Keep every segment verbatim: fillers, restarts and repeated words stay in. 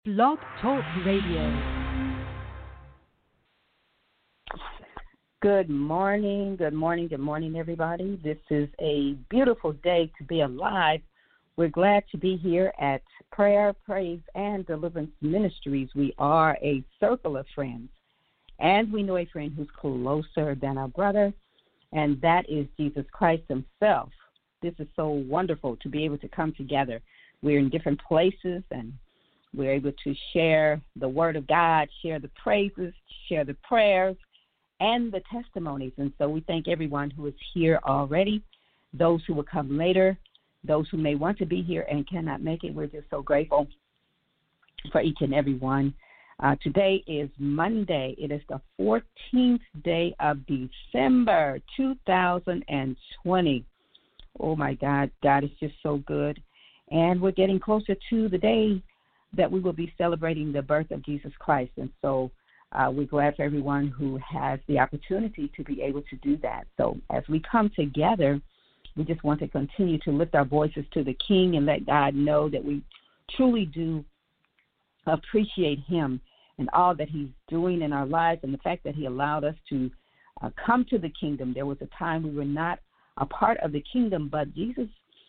Blog Talk Radio. Good morning, good morning, good morning, everybody. This is a beautiful day to be alive. We're glad to be here at Prayer, Praise, and Deliverance Ministries. We are a circle of friends, and we know a friend who's closer than our brother, and that is Jesus Christ himself. This is so wonderful to be able to come together. We're in different places, and we're able to share the word of God, share the praises, share the prayers, and the testimonies. And so we thank everyone who is here already, those who will come later, those who may want to be here and cannot make it. We're just so grateful for each and every one. Uh, today is Monday. It is the fourteenth day of December, two thousand twenty. Oh, my God. God is just so good. And we're getting closer to the day that we will be celebrating the birth of Jesus Christ. And so uh, we're glad for everyone who has the opportunity to be able to do that. So as we come together, we just want to continue to lift our voices to the King and let God know that we truly do appreciate him and all that he's doing in our lives, and the fact that he allowed us to uh, come to the kingdom. There was a time we were not a part of the kingdom, but Jesus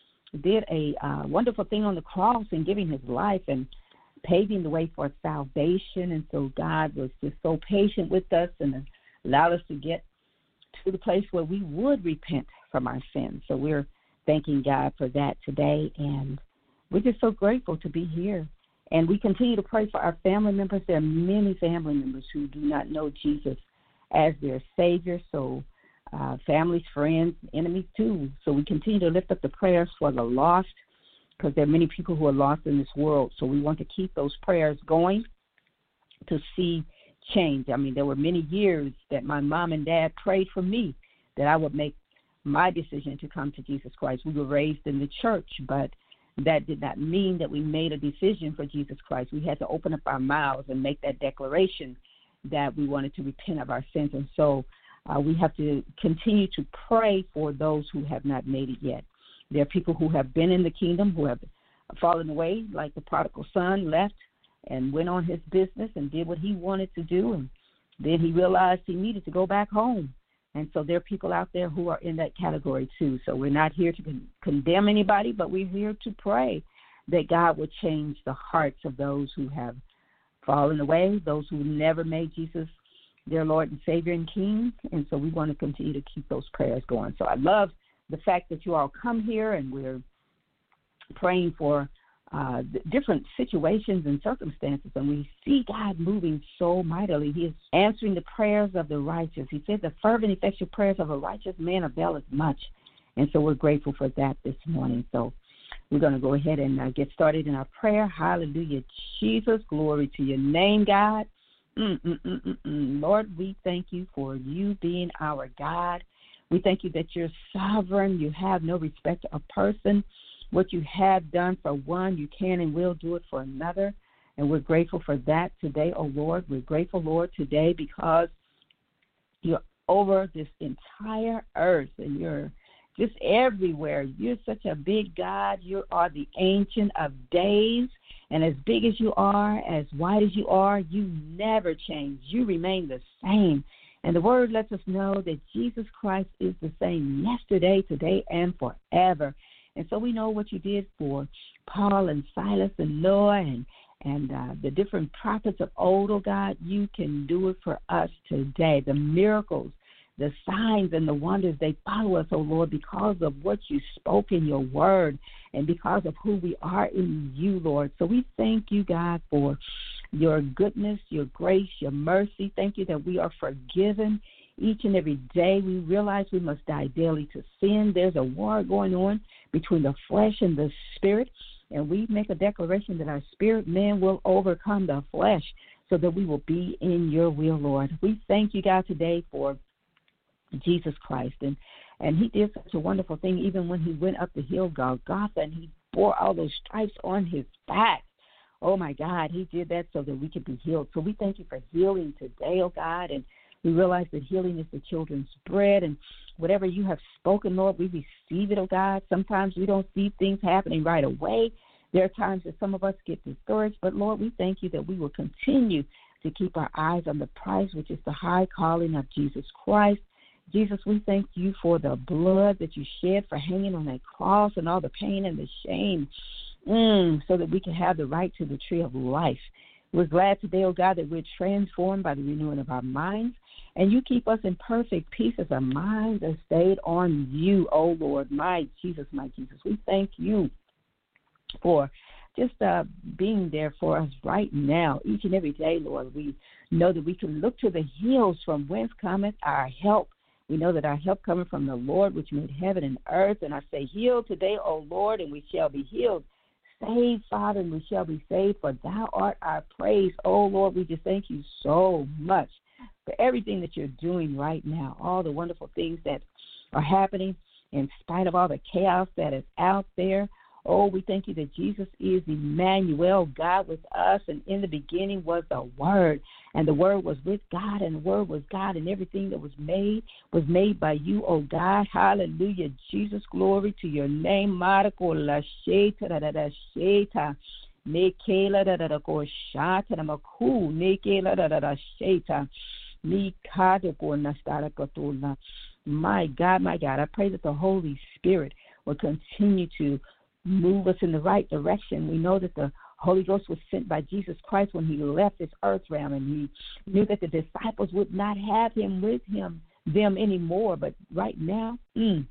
did a uh, wonderful thing on the cross in giving his life and paving the way for salvation. And so God was just so patient with us and allowed us to get to the place where we would repent from our sins. So we're thanking God for that today, and we're just so grateful to be here. And we continue to pray for our family members. There are many family members who do not know Jesus as their Savior, so uh, families, friends, enemies too. So we continue to lift up the prayers for the lost, because there are many people who are lost in this world. So we want to keep those prayers going to see change. I mean, there were many years that my mom and dad prayed for me that I would make my decision to come to Jesus Christ. We were raised in the church, but that did not mean that we made a decision for Jesus Christ. We had to open up our mouths and make that declaration that we wanted to repent of our sins. And so uh, we have to continue to pray for those who have not made it yet. There are people who have been in the kingdom who have fallen away, like the prodigal son left and went on his business and did what he wanted to do, and then he realized he needed to go back home. And so there are people out there who are in that category too. So we're not here to con- condemn anybody, but we're here to pray that God will change the hearts of those who have fallen away, those who never made Jesus their Lord and Savior and King. And so we want to continue to keep those prayers going. So I love the fact that you all come here, and we're praying for uh, different situations and circumstances, and we see God moving so mightily. He is answering the prayers of the righteous. He said the fervent, effectual prayers of a righteous man availeth much, and so we're grateful for that this morning. So we're going to go ahead and uh, get started in our prayer. Hallelujah, Jesus. Glory to your name, God. Mm-mm-mm-mm-mm. Lord, we thank you for you being our God. We thank you that you're sovereign. You have no respect of person. What you have done for one, you can and will do it for another. And we're grateful for that today, oh Lord. We're grateful, Lord, today because you're over this entire earth and you're just everywhere. You're such a big God. You are the Ancient of Days. And as big as you are, as wide as you are, you never change. You remain the same. And the word lets us know that Jesus Christ is the same yesterday, today, and forever. And so we know what you did for Paul and Silas and Noah and, and uh, the different prophets of old, oh God. You can do it for us today. The miracles, the signs, and the wonders, they follow us, oh Lord, because of what you spoke in your word and because of who we are in you, Lord. So we thank you, God, for your goodness, your grace, your mercy. Thank you that we are forgiven each and every day. We realize we must die daily to sin. There's a war going on between the flesh and the spirit, and we make a declaration that our spirit man will overcome the flesh so that we will be in your will, Lord. We thank you, God, today for Jesus Christ, and, and he did such a wonderful thing even when he went up the hill Golgotha and he bore all those stripes on his back. Oh, my God, he did that so that we could be healed. So we thank you for healing today, oh, God, and we realize that healing is the children's bread, and whatever you have spoken, Lord, we receive it, oh, God. Sometimes we don't see things happening right away, There are times that some of us get discouraged, but, Lord, we thank you that we will continue to keep our eyes on the prize, which is the high calling of Jesus Christ. Jesus, we thank you for the blood that you shed for hanging on that cross and all the pain and the shame, mm, so that we can have the right to the tree of life. We're glad today, oh God, that we're transformed by the renewing of our minds, and you keep us in perfect peace as our minds are stayed on you, oh Lord, my Jesus, my Jesus. We thank you for just uh, being there for us right now, each and every day, Lord. We know that we can look to the hills from whence cometh our help. We know that our help coming from the Lord, which made heaven and earth. And I say, heal today, O Lord, and we shall be healed. Save, Father, and we shall be saved, for thou art our praise. Oh, Lord, we just thank you so much for everything that you're doing right now, all the wonderful things that are happening in spite of all the chaos that is out there. Oh, we thank you that Jesus is Emmanuel, God with us, and in the beginning was the Word, and the Word was with God, and the Word was God, and everything that was made was made by you, oh God. Hallelujah, Jesus, glory to your name. Marco la sheta da da sheta, nekela da da ko shata na maku, nekela da da sheta, nikado ko nastara katula. My God, my God, I pray that the Holy Spirit will continue to move us in the right direction. We know that the Holy Ghost was sent by Jesus Christ when he left this earth realm, and he knew that the disciples would not have him with him them anymore. But right now, mm,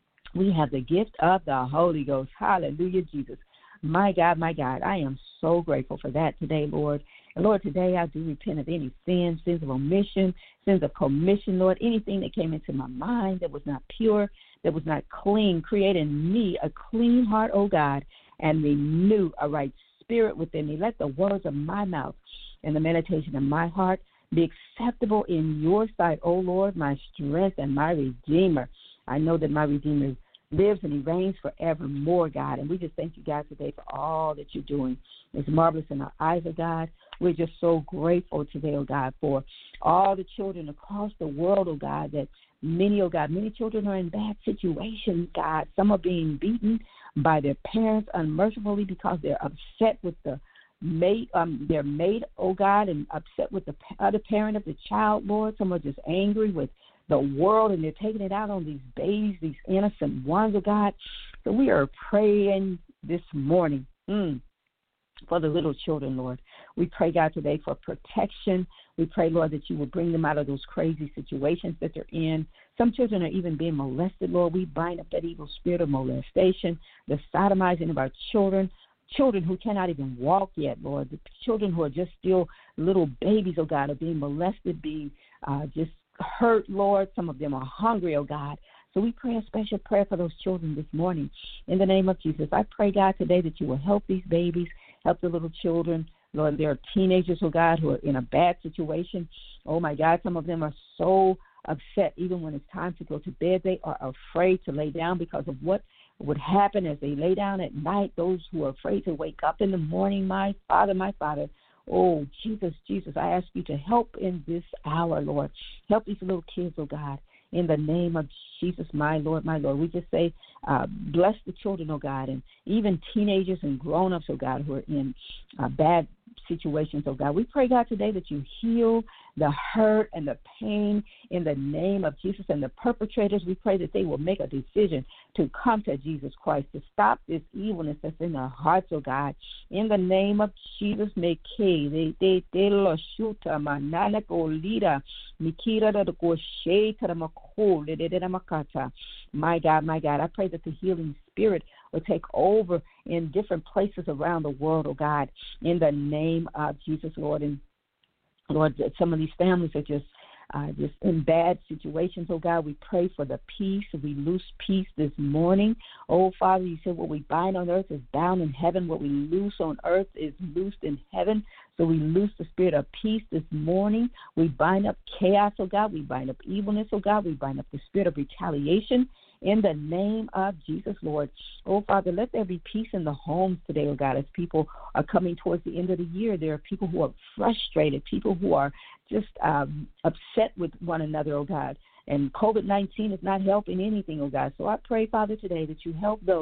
we have the gift of the Holy Ghost. Hallelujah, Jesus. My God, my God, I am so grateful for that today, Lord. And, Lord, today I do repent of any sins, sins of omission, sins of commission, Lord, anything that came into my mind that was not pure, that was not clean. Create in me a clean heart, O God, and renew a right spirit within me. Let the words of my mouth and the meditation of my heart be acceptable in your sight, O Lord, my strength and my Redeemer. I know that my Redeemer lives and he reigns forevermore, God. And we just thank you, God, today for all that you're doing. It's marvelous in our eyes, oh God. We're just so grateful today, oh God, for all the children across the world, oh God, that many, oh God, many children are in bad situations, God. Some are being beaten by their parents unmercifully because they're upset with the mate, um, their mate, oh God, and upset with the other parent of the child, Lord. Some are just angry with the world, and they're taking it out on these babies, these innocent ones, oh God. So we are praying this morning mm, for the little children, Lord. We pray, God, today for protection. We pray, Lord, that you will bring them out of those crazy situations that they're in. Some children are even being molested, Lord. We bind up that evil spirit of molestation, the sodomizing of our children, children who cannot even walk yet, Lord. The children who are just still little babies, oh God, are being molested, being uh, just hurt, Lord. Some of them are hungry, oh God. So we pray a special prayer for those children this morning. In the name of Jesus, I pray, God, today that you will help these babies, help the little children. Lord, there are teenagers, oh God, who are in a bad situation. Oh, my God, some of them are so upset. Even when it's time to go to bed, they are afraid to lay down because of what would happen as they lay down at night. Those who are afraid to wake up in the morning, my Father, my Father. Oh, Jesus, Jesus, I ask you to help in this hour, Lord. Help these little kids, oh God, in the name of Jesus, my Lord, my Lord. We just say, uh, bless the children, oh God, and even teenagers and grown-ups, oh God, who are in uh, bad situations, oh God. We pray, God, today that you heal the hurt and the pain in the name of Jesus. And the perpetrators, we pray that they will make a decision to come to Jesus Christ, to stop this evilness that's in their hearts, oh God. In the name of Jesus, make they they they lo shuta manana ko lida mikira da ko sheta da mako de de da makata. My God, my God, I pray that the healing spirit will take over in different places around the world, oh God, in the name of Jesus, Lord. And Lord, some of these families are just uh, just in bad situations, oh God. We pray for the peace. We loose peace this morning. Oh, Father, you said what we bind on earth is bound in heaven. What we loose on earth is loosed in heaven. So we loose the spirit of peace this morning. We bind up chaos, oh God. We bind up evilness, oh God. We bind up the spirit of retaliation in the name of Jesus, Lord. Oh, Father, let there be peace in the homes today, oh God, as people are coming towards the end of the year. There are people who are frustrated, people who are just um, upset with one another, oh God. And COVID nineteen is not helping anything, oh God. So I pray, Father, today that you help those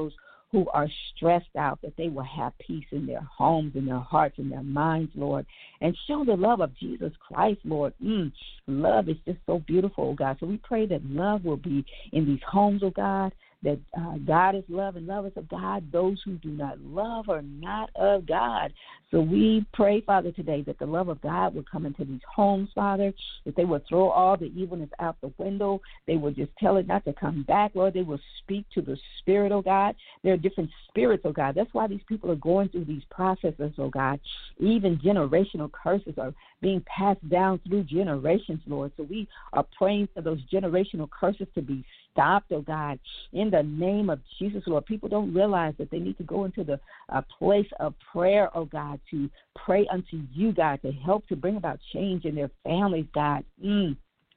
who are stressed out, that they will have peace in their homes, in their hearts, in their minds, Lord, and show the love of Jesus Christ, Lord. Mm, love is just so beautiful, oh God. So we pray that love will be in these homes, oh God, that uh, God is love and love is of God. Those who do not love are not of God. So we pray, Father, today that the love of God will come into these homes, Father, that they will throw all the evilness out the window. They will just tell it not to come back, Lord. They will speak to the Spirit, oh God. There are different spirits, oh God. That's why these people are going through these processes, oh God. Even generational curses are being passed down through generations, Lord. So we are praying for those generational curses to be stopped, oh God, in the name of Jesus, Lord. People don't realize that they need to go into the uh, place of prayer, oh God, to pray unto you, God, to help to bring about change in their families, God. Mm.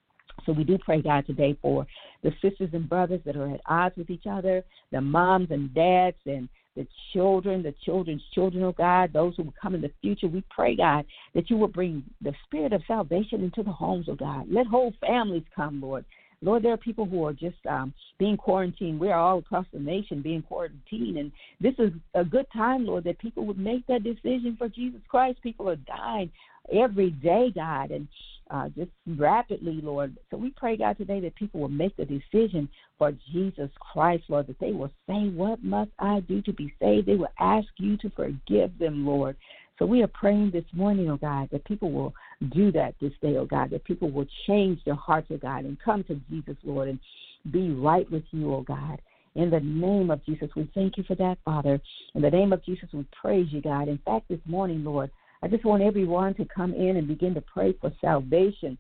So we do pray, God, today for the sisters and brothers that are at odds with each other, the moms and dads and the children, the children's children, oh God, those who will come in the future. We pray, God, that you will bring the spirit of salvation into the homes, oh God. Let whole families come, Lord. Lord, there are people who are just um, being quarantined. We are all across the nation being quarantined, and this is a good time, Lord, that people would make that decision for Jesus Christ. People are dying every day, God, and uh, just rapidly, Lord. So we pray, God, today that people will make the decision for Jesus Christ, Lord, that they will say, what must I do to be saved? They will ask you to forgive them, Lord. So we are praying this morning, oh God, that people will do that this day, oh God, that people will change their hearts, oh God, and come to Jesus, Lord, and be right with you, oh God. In the name of Jesus, we thank you for that, Father. In the name of Jesus, we praise you, God. In fact, this morning, Lord, I just want everyone to come in and begin to pray for salvation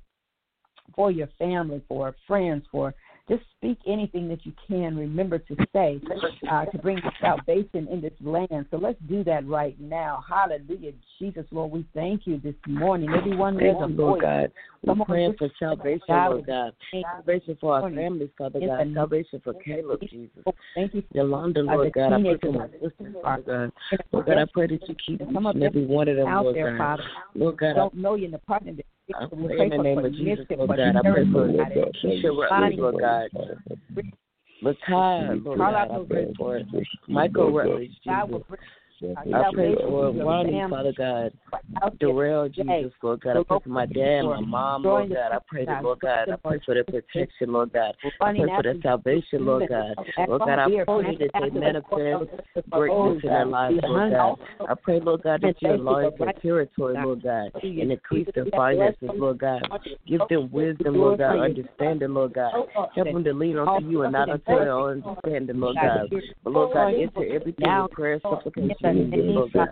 for your family, for friends, for just speak anything that you can remember to say uh, to bring salvation in this land. So let's do that right now. Hallelujah. Jesus, Lord, we thank you this morning. Everyone thank has a you, voice. Lord God. We're praying for salvation, God, Lord God. Salvation for our families, Father God. Salvation for Caleb, Jesus. Thank you. Yolanda, Lord God. I pray for my sisters, Father God. Lord God, I pray that you keep each and every one of them, Lord God. Lord God, I don't know you in the partner. I pray in the name of Jesus, Lord God. I pray for Keisha Rutledge, Lord God. Lakai, Lord God. I pray for Michael Rutledge, Jesus. I pray for Ronnie, Father God. Darrell, Jesus, Lord God. I pray for my dad, my mom, Lord God. I pray that, Lord God. I pray for their protection, Lord God. I pray for their salvation, Lord God. Lord God, I pray that they manifest greatness in their lives, Lord God. I pray, Lord God, that you enlarge their territory, Lord God, and increase their finances, Lord God. Give them wisdom, Lord God, understanding, Lord God. Help them to lean onto you and not onto their own understanding, Lord God. But, Lord God, enter everything with prayer, supplication, Lord God.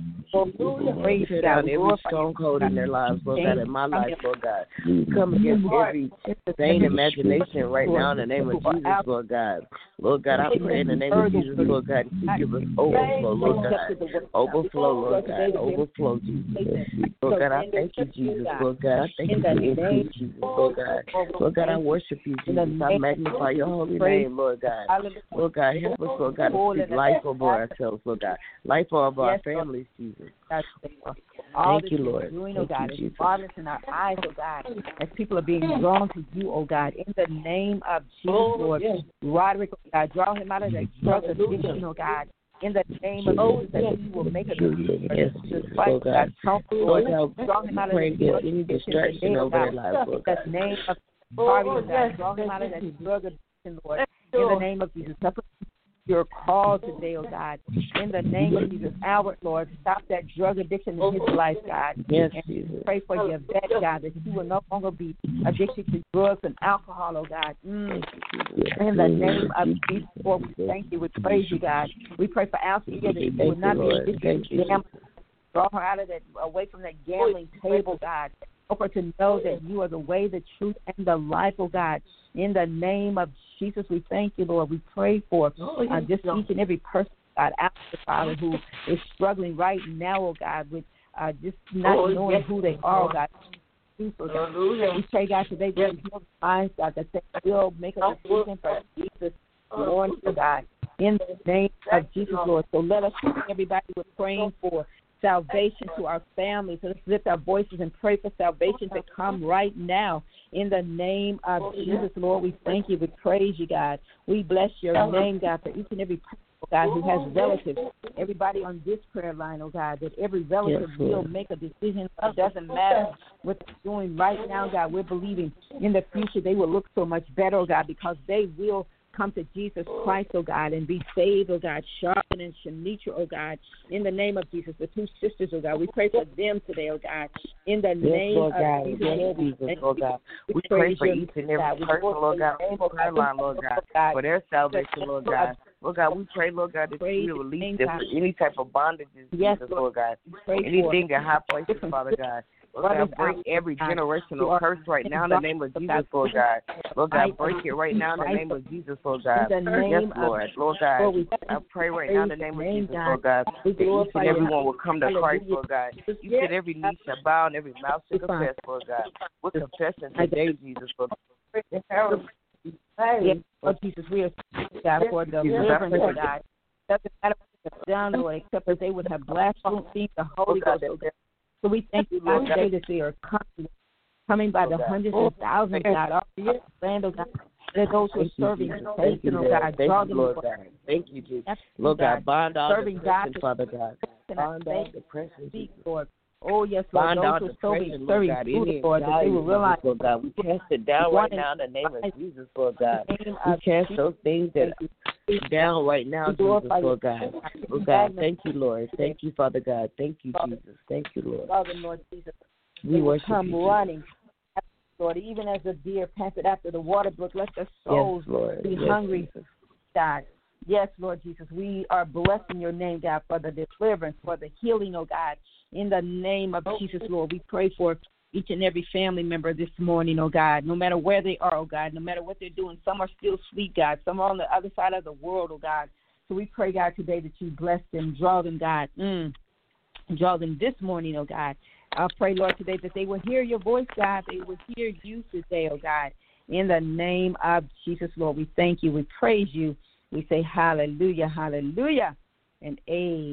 Tear down every stronghold in their lives, Lord God, in my life, Lord God. Come against every vain imagination right now in the name of Jesus, Lord God. Lord God, I pray in the name of Jesus, Lord God, that you give us overflow, Lord God. Overflow, Lord God. Overflow, Jesus. Lord God, I thank you, Jesus, Lord God. I thank you for increase, Jesus, Lord God. Lord God, I worship you, Jesus. I magnify your holy name, Lord God. Lord God, help us, Lord God, to speak life over ourselves, Lord God. Life over our families, Jesus. Thank you, Lord. Doing, oh God, it's marvelous in our eyes, oh God, as people are being drawn to you, oh God, in the name of Jesus, Lord. Roderick, oh God, draw him out of that drug addiction, oh God. In the name of Jesus, that he will make a decision. Yes, Lord God. Lord God, draw him out of that any distraction over their lives, Lord God. In the name of Harvey, oh God, draw him out of that drug addiction, Lord. In the name of Jesus, your call today, oh God. In the name of Jesus, Albert, Lord, stop that drug addiction in his life, God. Yes, and Jesus. Pray for your vet, God, that he will no longer be addicted to drugs and alcohol, oh God. Mm. In the name of Jesus, Lord, we thank you. We praise you, God. We pray for Althea that she will not be addicted to gambling. Draw her out of that, away from that gambling table, God. Help her to know that you are the way, the truth, and the life, oh God. In the name of Jesus, we thank you, Lord. We pray for uh, just each and every person, God, out there, Father, who is struggling right now, oh God, with uh, just not oh, knowing yes. who they are, oh God. Hallelujah. We pray, God, today that you will find, God, that they will make a decision for Jesus, Lord, oh God. In the name of Jesus, Lord. So let us, everybody, we're praying for salvation to our families. So let's lift our voices and pray for salvation to come right now. In the name of Jesus, Lord, we thank you. We praise you, God. We bless your name, God, for each and every person oh God, who has relatives, everybody on this prayer line, oh God, that every relative yes, will make a decision. It doesn't matter what they're doing right now, God. We're believing in the future they will look so much better, oh God, because they will come to Jesus Christ, oh God, and be saved, oh God. Sharpen and Shanitra, oh God, in the name of Jesus, the two sisters, oh God. We pray for them today, oh God, in the yes, name Lord of God. Jesus, yes, Jesus, Lord God. We pray for each and every person, Lord God, on the prayer line, Lord God, for their salvation, Lord God. Lord God, we pray, Lord God, that you will release them from any type of bondages, Jesus, Lord God. Anything in high places, Father God. Lord God, break every generational curse right now in the name of Jesus, Lord God. Lord God, break it right now in the name of Jesus, Lord God. Yes, Lord. Lord God, I pray right now in the name of Jesus, Lord God, that each and everyone will come to Christ, Lord God. You said every knee shall bow and every mouth shall confess, Lord God. We're confessing today, Jesus, Lord God. Yes, Lord Jesus, we are God for the deliverance, Lord God. Doesn't matter what they've done, Lord, except that they would have blasphemed the Holy Ghost, oh God. So we thank you, Lord, today that they are coming, coming by the hundreds and thousands, God, all the land, oh God. That those who are serving Satan, oh God, draw them, Lord God. Thank you, Jesus. Lord God, bind all depression, Father God. Bind all depression, Lord. Oh, yes, Lord. Bind those all who are depression, serving Lord God. food, Lord, that they will realize, Lord God, we cast it down right now in the name of Jesus, Lord God. We cast those things that are down right now, Jesus, Lord God. Lord God, thank you, Lord. Thank you, Father God. Thank you, Jesus. Thank you, Lord. Father, Lord Jesus, we worship come you, running, Lord, even as a deer panted after the water brook. Let their souls yes, Lord. be yes, hungry, Jesus. God. Yes, Lord Jesus, we are blessing your name, God, for the deliverance, for the healing, oh God. In the name of Jesus, Lord, we pray for each and every family member this morning, oh God, no matter where they are, oh God, no matter what they're doing. Some are still asleep, God. Some are on the other side of the world, oh God. So we pray, God, today that you bless them, draw them, God, mm, draw them this morning, oh God. I pray, Lord, today that they will hear your voice, God. They will hear you today, oh God. In the name of Jesus, Lord, we thank you. We praise you. We say hallelujah, hallelujah, and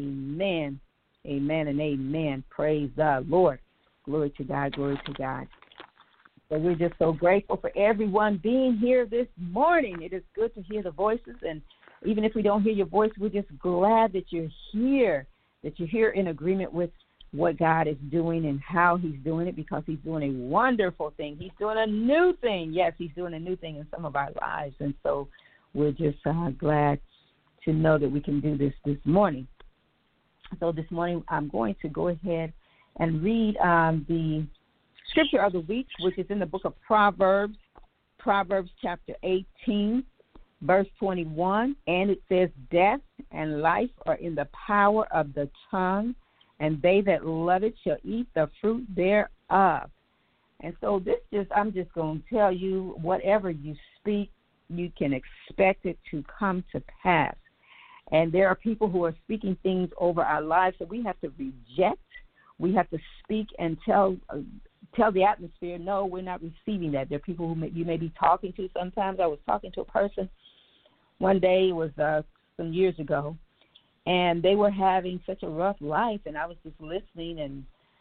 amen. Amen and amen. Praise the Lord. Glory to God, glory to God. So we're just so grateful for everyone being here this morning. It is good to hear the voices, and even if we don't hear your voice, we're just glad that you're here, that you're here in agreement with what God is doing and how he's doing it, because he's doing a wonderful thing. He's doing a new thing. Yes, he's doing a new thing in some of our lives, and so we're just uh, glad to know that we can do this this morning. So this morning I'm going to go ahead and read um, the scripture of the week, which is in the book of Proverbs, Proverbs chapter eighteen, verse twenty-one, and it says, death and life are in the power of the tongue, and they that love it shall eat the fruit thereof. And so this just, I'm just going to tell you, whatever you speak, you can expect it to come to pass. And there are people who are speaking things over our lives that we have to reject. We have to speak and tell uh, tell the atmosphere, no, we're not receiving that. There are people who may, you may be talking to sometimes. I was talking to a person one day, it was uh, some years ago, and they were having such a rough life, and I was just listening and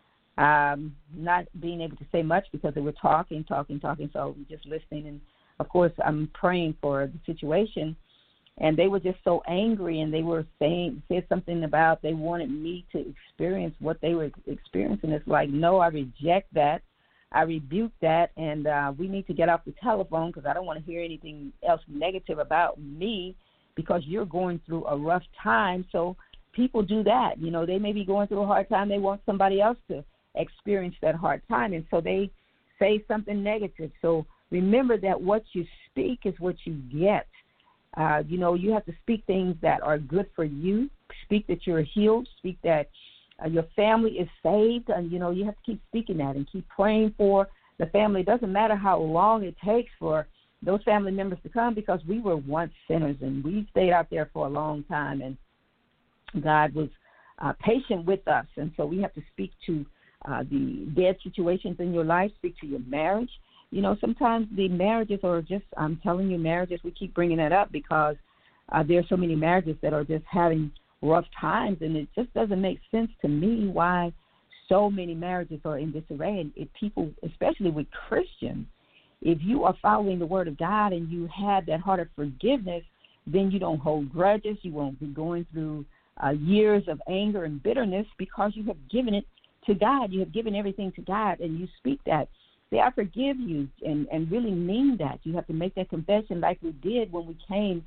um, not being able to say much because they were talking, talking, talking, so just listening. And, of course, I'm praying for the situation. And they were just so angry, and they were saying, said something about they wanted me to experience what they were experiencing. It's like, no, I reject that. I rebuke that, and uh, we need to get off the telephone because I don't want to hear anything else negative about me because you're going through a rough time. So people do that. You know, they may be going through a hard time. They want somebody else to experience that hard time, and so they say something negative. So remember that what you speak is what you get. Uh, you know, you have to speak things that are good for you. Speak that you're healed. Speak that uh, your family is saved. And, you know, you have to keep speaking that and keep praying for the family. It doesn't matter how long it takes for those family members to come, because we were once sinners and we stayed out there for a long time, and God was uh, patient with us. And so we have to speak to uh, the dead situations in your life, speak to your marriage. You know, sometimes the marriages are just, I'm telling you, marriages, we keep bringing that up because uh, there are so many marriages that are just having rough times, and it just doesn't make sense to me why so many marriages are in disarray. And if people, especially with Christians, if you are following the Word of God and you have that heart of forgiveness, then you don't hold grudges. You won't be going through uh, years of anger and bitterness because you have given it to God. You have given everything to God, and you speak that. Say, I forgive you, and, and really mean that. You have to make that confession like we did when we came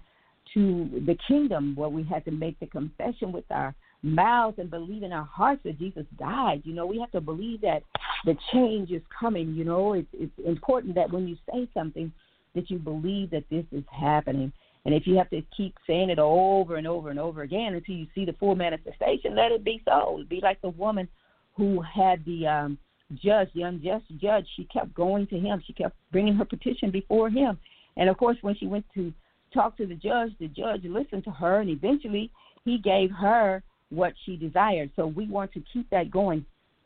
to the kingdom, where we had to make the confession with our mouths and believe in our hearts that Jesus died. You know, we have to believe that the change is coming. You know, it's, it's important that when you say something that you believe that this is happening. And if you have to keep saying it over and over and over again until you see the full manifestation, let it be so. It'd be like the woman who had the um, judge, the unjust judge. She kept going to him. She kept bringing her petition before him. And, of course, when she went to talk to the judge, the judge listened to her, and eventually he gave her what she desired. So we want to keep that going,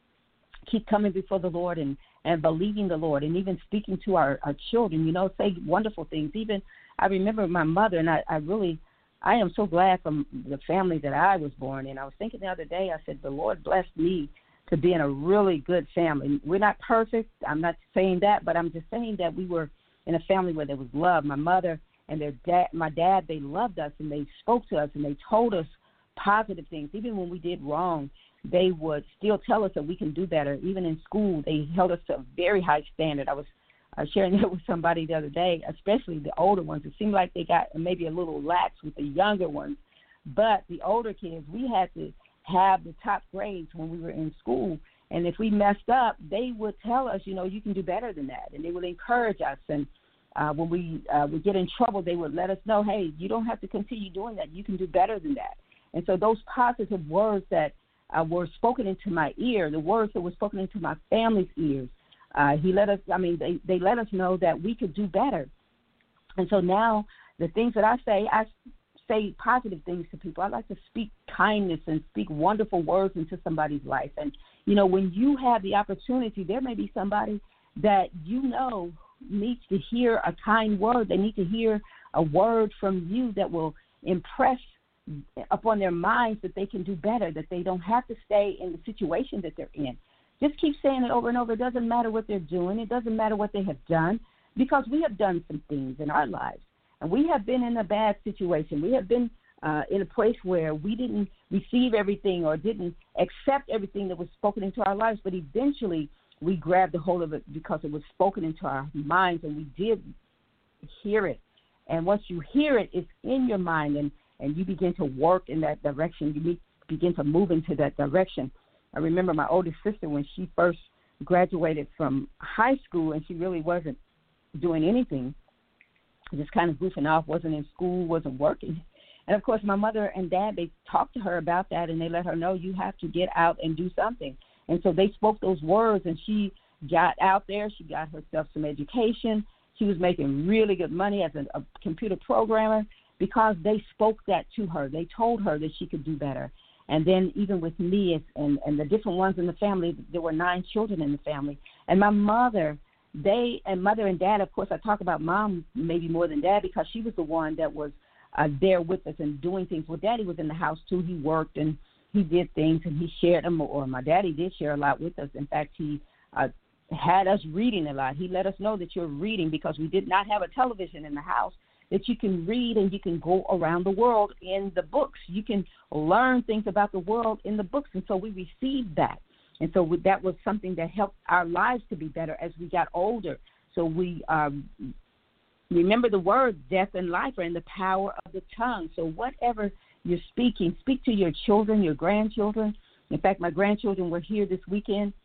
keep coming before the Lord and, and believing the Lord, and even speaking to our, our children, you know, say wonderful things. Even I remember my mother, and I, I really, I am so glad from the family that I was born in. I was thinking the other day, I said, the Lord blessed me to be in a really good family. We're not perfect. I'm not saying that, but I'm just saying that we were in a family where there was love. My mother and their dad, my dad, they loved us, and they spoke to us, and they told us positive things. Even when we did wrong, they would still tell us that we can do better. Even in school, they held us to a very high standard. I was uh, sharing that with somebody the other day, especially the older ones. It seemed like they got maybe a little lax with the younger ones. But the older kids, we had to have the top grades when we were in school. And if we messed up, they would tell us, you know, you can do better than that. And they would encourage us. And uh, when we uh, would get in trouble, they would let us know, hey, you don't have to continue doing that. You can do better than that. And so those positive words that uh, were spoken into my ear, the words that were spoken into my family's ears, uh, he let us, I mean, they, they let us know that we could do better. And so now the things that I say, I say positive things to people. I like to speak kindness and speak wonderful words into somebody's life. And, you know, when you have the opportunity, there may be somebody that you know needs to hear a kind word. They need to hear a word from you that will impress upon their minds that they can do better, that they don't have to stay in the situation that they're in. Just keep saying it over and over. It doesn't matter what they're doing. It doesn't matter what they have done, because we have done some things in our lives. And we have been in a bad situation. We have been uh, in a place where we didn't receive everything or didn't accept everything that was spoken into our lives, but eventually we grabbed a hold of it because it was spoken into our minds, and we did hear it. And once you hear it, it's in your mind, and, and you begin to work in that direction. You begin to move into that direction. I remember my oldest sister, when she first graduated from high school, and she really wasn't doing anything, just kind of goofing off, wasn't in school, wasn't working. And, of course, my mother and dad, they talked to her about that, and they let her know, you have to get out and do something. And so they spoke those words, and she got out there. She got herself some education. She was making really good money as a, a computer programmer because they spoke that to her. They told her that she could do better. And then even with me and, and the different ones in the family, there were nine children in the family. And my mother, they and mother and dad, of course, I talk about mom maybe more than dad because she was the one that was uh, there with us and doing things. Well, daddy was in the house, too. He worked and he did things, and he shared them, or my daddy did share a lot with us. In fact, he uh, had us reading a lot. He let us know that you're reading because we did not have a television in the house, that you can read and you can go around the world in the books. You can learn things about the world in the books, and so we received that. And so we, that was something that helped our lives to be better as we got older. So we um, remember the words, death and life are in the power of the tongue. So whatever you're speaking, speak to your children, your grandchildren. In fact, my grandchildren were here this weekend.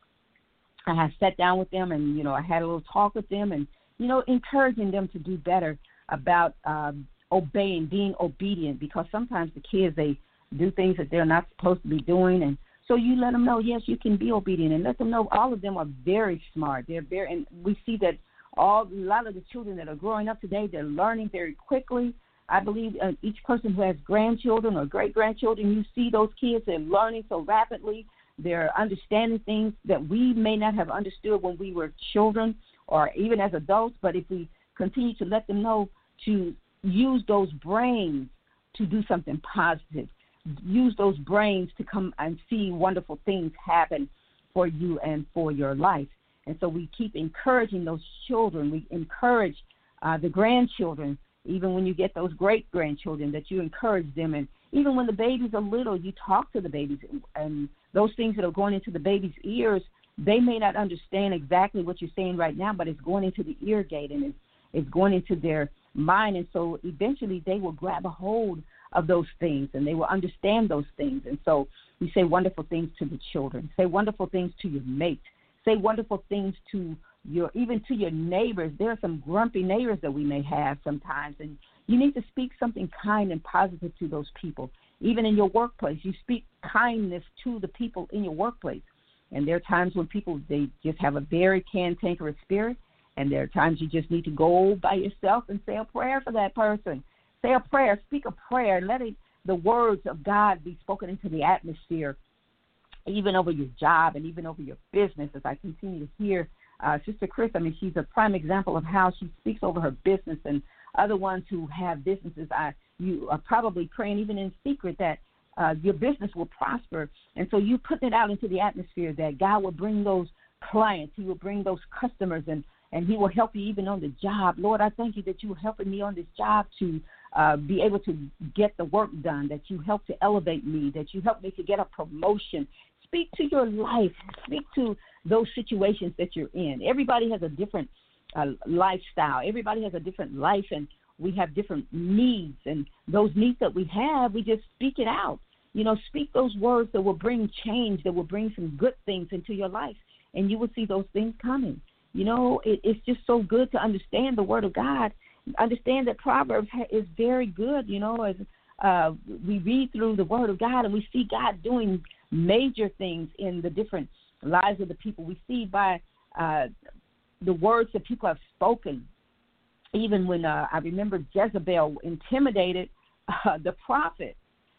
I had sat down with them, and, you know, I had a little talk with them and, you know, encouraging them to do better about um, obeying, being obedient, because sometimes the kids, they do things that they're not supposed to be doing. And so you let them know, yes, you can be obedient, and let them know all of them are very smart. They're very, and we see that all a lot of the children that are growing up today, they're learning very quickly. I believe uh, each person who has grandchildren or great-grandchildren, you see those kids, they're learning so rapidly. They're understanding things that we may not have understood when we were children or even as adults, but if we continue to let them know to use those brains to do something positive, use those brains to come and see wonderful things happen for you and for your life. And so we keep encouraging those children. We encourage uh, the grandchildren. even when you get those great-grandchildren, that you encourage them. And even when the babies are little, you talk to the babies. And those things that are going into the baby's ears, they may not understand exactly what you're saying right now, but it's going into the ear gate and it's, it's going into their mind. And so eventually they will grab a hold of those things and they will understand those things. And so you say wonderful things to the children. Say wonderful things to your mate. Say wonderful things to your, even to your neighbors. There are some grumpy neighbors that we may have sometimes, and you need to speak something kind and positive to those people. Even in your workplace, you speak kindness to the people in your workplace. And there are times when people, they just have a very cantankerous spirit, and there are times you just need to go by yourself and say a prayer for that person. Say a prayer, speak a prayer, let it, the words of God be spoken into the atmosphere, even over your job and even over your business. As I continue to hear uh, Sister Chris, I mean, she's a prime example of how she speaks over her business, and other ones who have businesses, I, you are probably praying even in secret that uh, your business will prosper. And so you put it out into the atmosphere that God will bring those clients, he will bring those customers, and, and he will help you even on the job. Lord, I thank you that you are helping me on this job to uh, be able to get the work done, that you help to elevate me, that you help me to get a promotion. Speak to your life. Speak to those situations that you're in. Everybody has a different uh, lifestyle. Everybody has a different life, and we have different needs. And those needs that we have, we just speak it out. You know, speak those words that will bring change, that will bring some good things into your life, and you will see those things coming. You know, it, it's just so good to understand the Word of God. Understand that Proverbs is very good, you know, as uh, we read through the Word of God and we see God doing major things in the different lives of the people. We see by uh, the words that people have spoken, even when uh, I remember Jezebel intimidated uh, the prophet,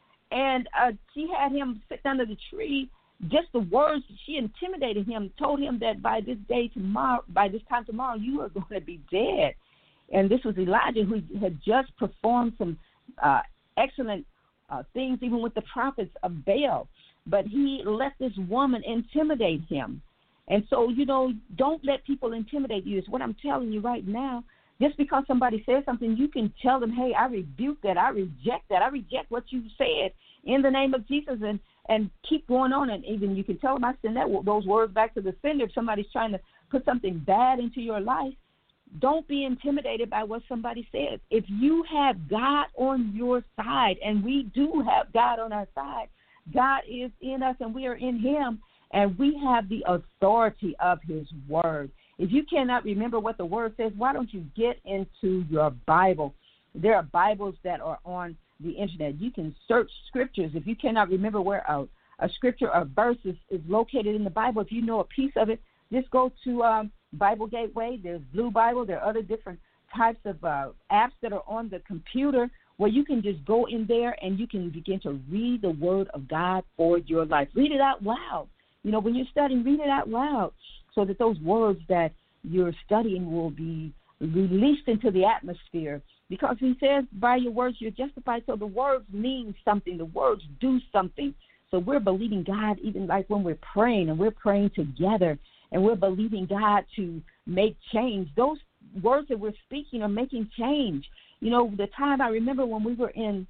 and uh, she had him sit under the tree. Just the words, she intimidated him, told him that by this day tomorrow, by this time tomorrow, you are going to be dead. And this was Elijah, who had just performed some uh, excellent uh, things, even with the prophets of Baal. But he let this woman intimidate him. And so, you know, don't let people intimidate you. It's what I'm telling you right now. Just because somebody says something, you can tell them, hey, I rebuke that. I reject that. I reject what you said in the name of Jesus, and, and keep going on. And even you can tell them I send that, those words back to the sender. If somebody's trying to put something bad into your life, don't be intimidated by what somebody says. If you have God on your side, and we do have God on our side, God is in us and we are in him, and we have the authority of his word. If you cannot remember what the word says, why don't you get into your Bible? There are Bibles that are on the internet. You can search scriptures. If you cannot remember where a, a scripture or verse is, is located in the Bible, if you know a piece of it, just go to um, Bible Gateway. There's Blue Bible. There are other different types of uh, apps that are on the computer where you can just go in there and you can begin to read the word of God for your life. Read it out loud. You know, when you're studying, read it out loud so that those words that you're studying will be released into the atmosphere. Because he says, by your words you're justified. So the words mean something. The words do something. So we're believing God, even like when we're praying, and we're praying together, and we're believing God to make change. Those words that we're speaking are making change. You know, the time I remember when we were in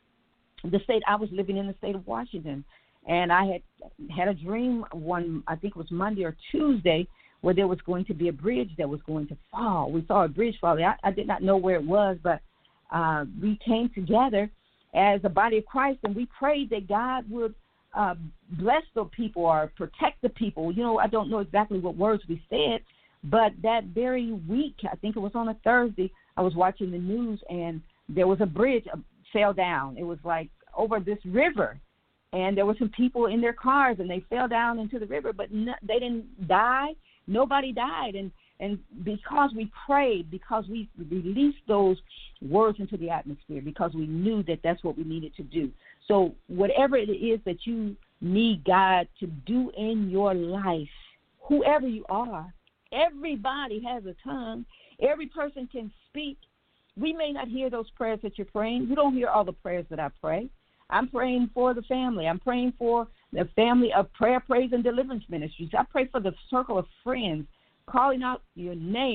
the state, I was living in the state of Washington, and I had had a dream one, I think it was Monday or Tuesday, where there was going to be a bridge that was going to fall. We saw a bridge fall. I, I did not know where it was, but uh, we came together as a body of Christ, and we prayed that God would uh, bless the people or protect the people. You know, I don't know exactly what words we said, but that very week, I think it was on a Thursday, I was watching the news, and there was a bridge uh, fell down. It was like over this river, and there were some people in their cars, and they fell down into the river, but no, they didn't die. Nobody died. And, and because we prayed, because we released those words into the atmosphere, because we knew that that's what we needed to do. So whatever it is that you need God to do in your life, whoever you are, everybody has a tongue. Every person can speak. We may not hear those prayers that you're praying. You don't hear all the prayers that I pray. I'm praying for the family. I'm praying for the family of Prayer, Praise, and Deliverance Ministries. I pray for the circle of friends, calling out your names.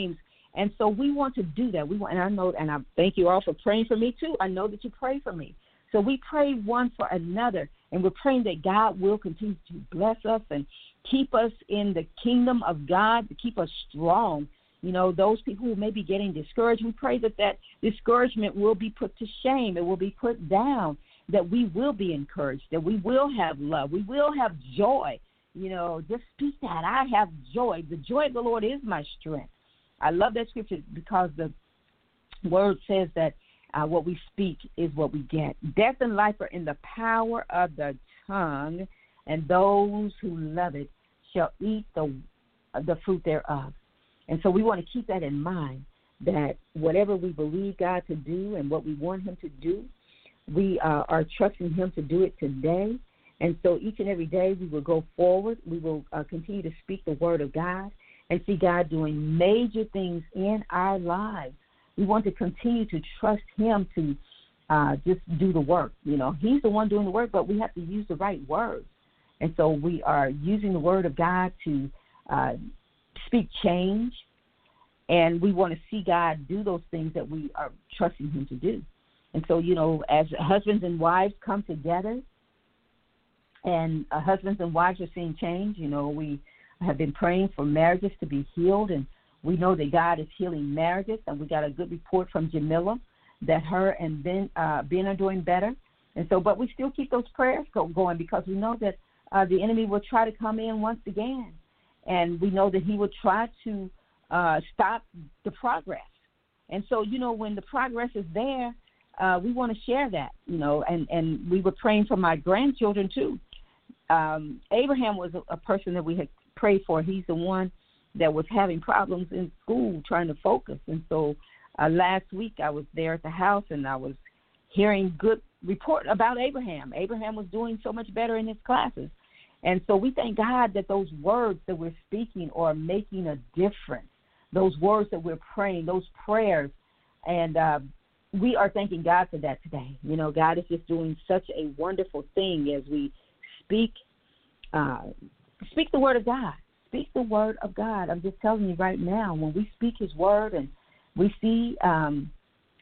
And so we want to do that. We want, and I know, and I thank you all for praying for me too. I know that you pray for me. So we pray one for another, and we're praying that God will continue to bless us and keep us in the kingdom of God, to keep us strong. You know, those people who may be getting discouraged, we pray that that discouragement will be put to shame. It will be put down, that we will be encouraged, that we will have love. We will have joy. You know, just speak that. I have joy. The joy of the Lord is my strength. I love that scripture because the word says that uh, what we speak is what we get. Death and life are in the power of the tongue, and those who love it shall eat the the fruit thereof. And so we want to keep that in mind, that whatever we believe God to do and what we want him to do, we uh, are trusting him to do it today. And so each and every day we will go forward. We will uh, continue to speak the word of God and see God doing major things in our lives. We want to continue to trust him to uh, just do the work. You know, he's the one doing the work, but we have to use the right words. And so we are using the word of God to uh, speak change, and we want to see God do those things that we are trusting him to do. And so, you know, as husbands and wives come together, and uh, husbands and wives are seeing change, you know, we have been praying for marriages to be healed, and we know that God is healing marriages, and we got a good report from Jamila that her and Ben, uh, Ben are doing better. And so, but we still keep those prayers go, going because we know that uh, the enemy will try to come in once again, and we know that he will try to uh, stop the progress. And so, you know, when the progress is there, uh, we want to share that, you know, and, and we were praying for my grandchildren too. Um, Abraham was a, a person that we had prayed for. He's the one that was having problems in school trying to focus. And so uh, last week I was there at the house, and I was hearing good report about Abraham. Abraham was doing so much better in his classes. And so we thank God that those words that we're speaking are making a difference, those words that we're praying, those prayers. And uh, we are thanking God for that today. You know, God is just doing such a wonderful thing as we speak, uh, speak the word of God. Speak the word of God. I'm just telling you right now, when we speak his word and we see um,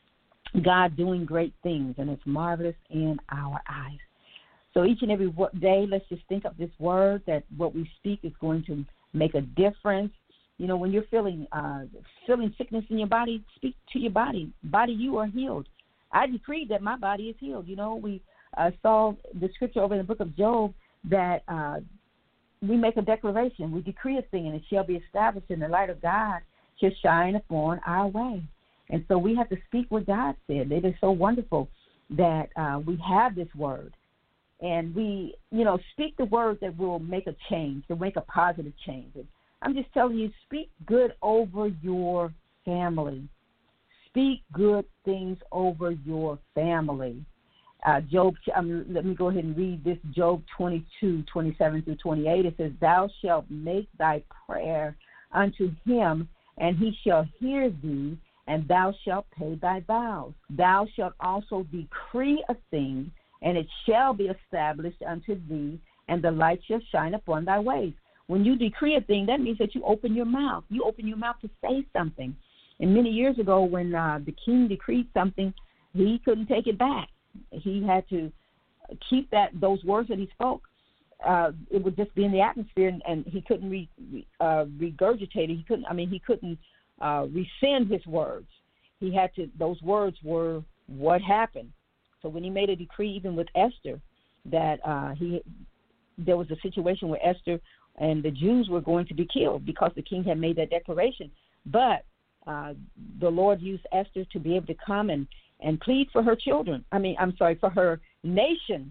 God doing great things, and it's marvelous in our eyes. So each and every day, let's just think of this word, that what we speak is going to make a difference. You know, when you're feeling uh, feeling sickness in your body, speak to your body. Body, you are healed. I decree that my body is healed. You know, we uh, saw the scripture over in the book of Job that uh, we make a declaration. We decree a thing, and it shall be established, and the light of God shall shine upon our way. And so we have to speak what God said. It is so wonderful that uh, we have this word. And we, you know, speak the word that will make a change, to make a positive change. And I'm just telling you, speak good over your family. Speak good things over your family. Uh, Job, um, let me go ahead and read this, Job twenty-two, twenty-seven through twenty-eight. It says, thou shalt make thy prayer unto him, and he shall hear thee, and thou shalt pay thy vows. Thou shalt also decree a thing, and it shall be established unto thee, and the light shall shine upon thy ways. When you decree a thing, that means that you open your mouth. You open your mouth to say something. And many years ago, when uh, the king decreed something, he couldn't take it back. He had to keep that those words that he spoke. Uh, it would just be in the atmosphere, and, and he couldn't re, uh, regurgitate it. He couldn't. I mean, he couldn't uh, rescind his words. He had to. Those words were what happened. So when he made a decree, even with Esther, that uh, he there was a situation where Esther and the Jews were going to be killed because the king had made that declaration. But uh, the Lord used Esther to be able to come and, and plead for her children. I mean, I'm sorry, for her nation.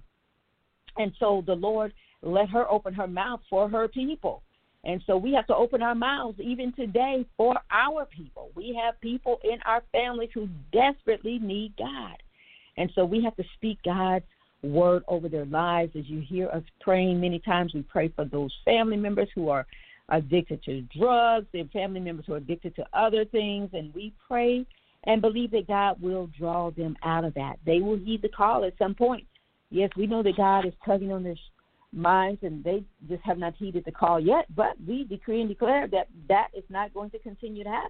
And so the Lord let her open her mouth for her people. And so we have to open our mouths even today for our people. We have people in our families who desperately need God. And so we have to speak God's word over their lives. As you hear us praying many times, we pray for those family members who are addicted to drugs, their family members who are addicted to other things, and we pray and believe that God will draw them out of that. They will heed the call at some point. Yes, we know that God is tugging on their minds, and they just have not heeded the call yet, but we decree and declare that that is not going to continue to happen.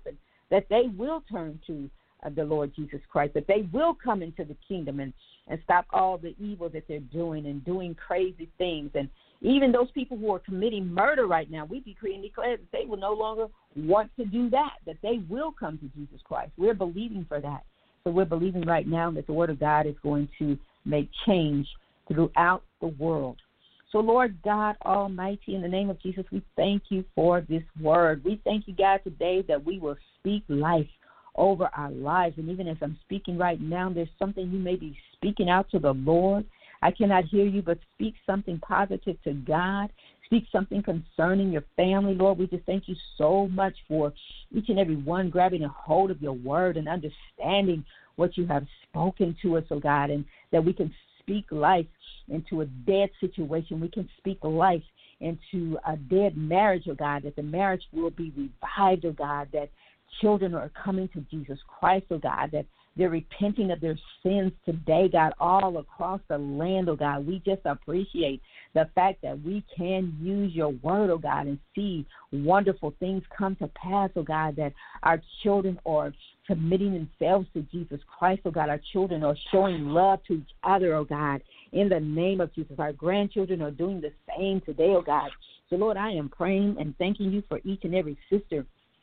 that they will turn to uh, the Lord Jesus Christ, that they will come into the kingdom and, and stop all the evil that they're doing and doing crazy things. And even those people who are committing murder right now, we decree and declare that they will no longer want to do that, that they will come to Jesus Christ. We're believing for that. So we're believing right now that the Word of God is going to make change throughout the world. So, Lord God Almighty, in the name of Jesus, we thank you for this word. We thank you, God, today that we will speak life over our lives. And even as I'm speaking right now, there's something you may be speaking out to the Lord. I cannot hear you, but speak something positive to God. Speak something concerning your family, Lord. We just thank you so much for each and every one grabbing a hold of your word and understanding what you have spoken to us, oh God, and that we can speak life into a dead situation. We can speak life into a dead marriage, oh God, that the marriage will be revived, oh God, that children are coming to Jesus Christ, oh God, that they're repenting of their sins today, God, all across the land, oh God. We just appreciate the fact that we can use your word, oh God, and see wonderful things come to pass, oh God, that our children are submitting themselves to Jesus Christ, oh God. Our children are showing love to each other, oh God, in the name of Jesus. Our grandchildren are doing the same today, oh God. So, Lord, I am praying and thanking you for each and every sister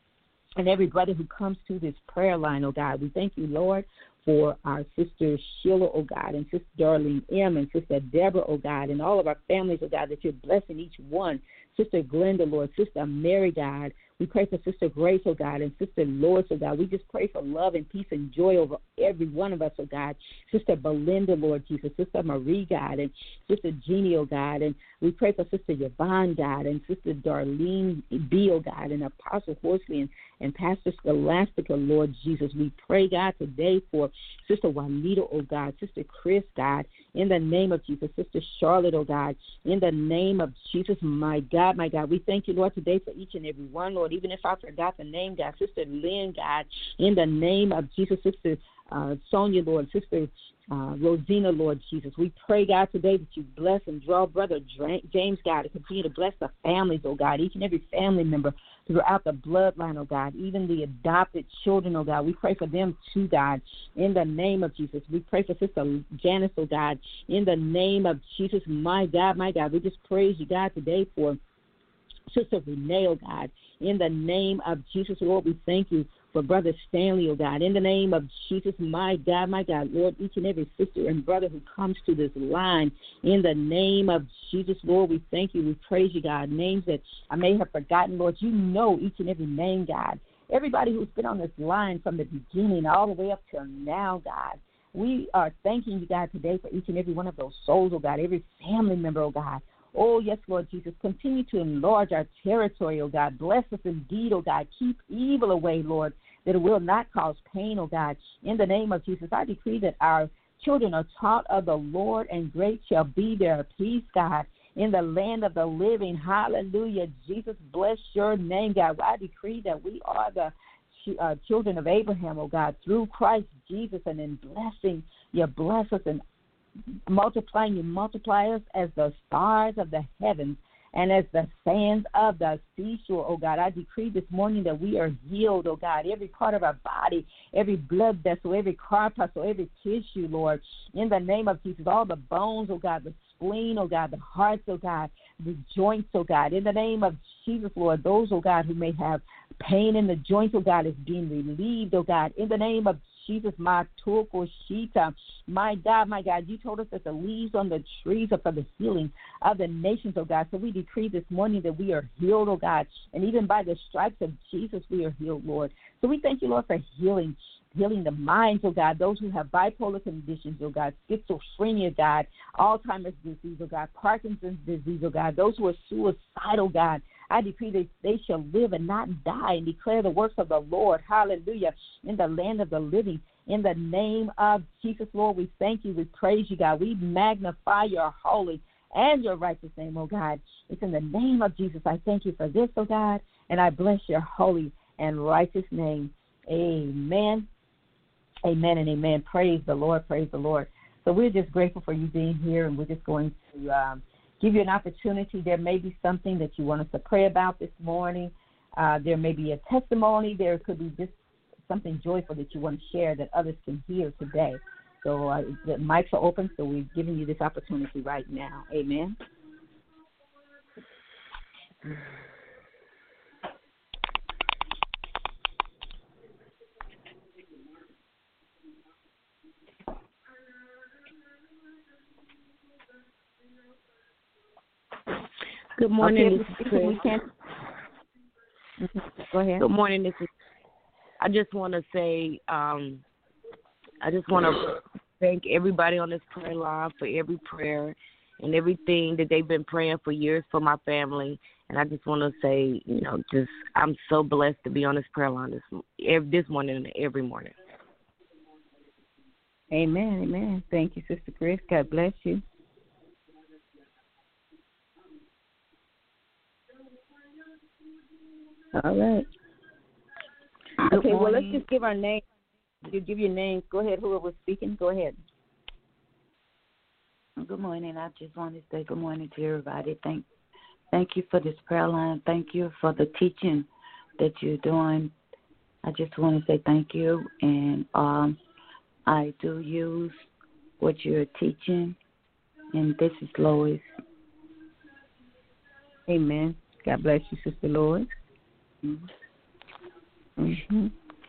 and every brother who comes to this prayer line, oh God. We thank you, Lord, for our sister Sheila, oh God, and sister Darlene M. and sister Deborah, oh God, and all of our families, oh God, that you're blessing each one. Sister Glenda, Lord, sister Mary, God. We pray for Sister Grace, oh God, and Sister Lois, oh God. We just pray for love and peace and joy over every one of us, oh God. Sister Belinda, Lord Jesus, Sister Marie, God, and Sister Jeannie, oh God. And we pray for Sister Yvonne, God, and Sister Darlene B, oh God, and Apostle Horsley and, and Pastor Scholastica, Lord Jesus. We pray, God, today for Sister Juanita, oh God, Sister Chris, God, in the name of Jesus, Sister Charlotte, oh God, in the name of Jesus, my God, my God. We thank you, Lord, today for each and every one, Lord. Even if I forgot the name, God, Sister Lynn, God, in the name of Jesus, Sister uh, Sonia, Lord, Sister uh, Rosina, Lord Jesus. We pray, God, today that you bless and draw Brother James, God, to continue to bless the families, oh God, each and every family member throughout the bloodline, oh God, even the adopted children, oh God. We pray for them too, God, in the name of Jesus. We pray for Sister Janice, oh God, in the name of Jesus, my God, my God. We just praise you, God, today for Sister Renee, oh God, in the name of Jesus, Lord, we thank you for Brother Stanley, oh God, in the name of Jesus, my God, my God, Lord, each and every sister and brother who comes to this line, in the name of Jesus, Lord, we thank you, we praise you, God, names that I may have forgotten, Lord, you know each and every name, God, everybody who's been on this line from the beginning all the way up till now, God, we are thanking you, God, today for each and every one of those souls, oh God, every family member, oh God. Oh, yes, Lord Jesus. Continue to enlarge our territory, oh God. Bless us indeed, oh God. Keep evil away, Lord, that it will not cause pain, oh God. In the name of Jesus, I decree that our children are taught of the Lord, and great shall be their peace, God, in the land of the living. Hallelujah. Jesus, bless your name, God. I decree that we are the uh, children of Abraham, oh God, through Christ Jesus, and in blessing, you bless us and multiplying, you multiply us as the stars of the heavens and as the sands of the seashore, oh God. I decree this morning that we are healed, oh God, every part of our body, every blood vessel, every corpuscle, every tissue, Lord, in the name of Jesus, all the bones, oh God, the spleen, oh God, the hearts, oh God, the joints, oh God, in the name of Jesus, Lord, those, oh God, who may have pain in the joints, oh God, is being relieved, oh God, in the name of Jesus, my Tukoshita, my God, my God, you told us that the leaves on the trees are for the healing of the nations, oh God. So we decree this morning that we are healed, oh God, and even by the stripes of Jesus, we are healed, Lord. So we thank you, Lord, for healing, healing the minds, oh God, those who have bipolar conditions, oh God, schizophrenia, God, Alzheimer's disease, oh God, Parkinson's disease, oh God, those who are suicidal, God. I decree that they shall live and not die and declare the works of the Lord. Hallelujah. In the land of the living. In the name of Jesus, Lord, we thank you. We praise you, God. We magnify your holy and your righteous name, oh God. It's in the name of Jesus. I thank you for this, oh God, and I bless your holy and righteous name. Amen. Amen and amen. Praise the Lord. Praise the Lord. So we're just grateful for you being here, and we're just going to um, give you an opportunity. There may be something that you want us to pray about this morning. Uh, there may be a testimony. There could be just something joyful that you want to share that others can hear today. So uh, the mics are open, so we're giving you this opportunity right now. Amen. Good morning. Okay, this we can't. Mm-hmm. Go ahead. Good morning. This is. I just want to say, um, I just want to thank everybody on this prayer line for every prayer and everything that they've been praying for years for my family. And I just want to say, you know, just I'm so blessed to be on this prayer line this every, this morning and every morning. Amen. Amen. Thank you, Sister Chris. God bless you. All right. Good okay, morning. Well, let's just give our name. You give your name. Go ahead, whoever was speaking. Go ahead. Good morning. I just want to say good morning to everybody. Thank thank you for this prayer line. Thank you for the teaching that you're doing. I just want to say thank you. And um, I do use what you're teaching. And this is Lois. Amen. God bless you, Sister Lois. Mm-hmm. Mm-hmm.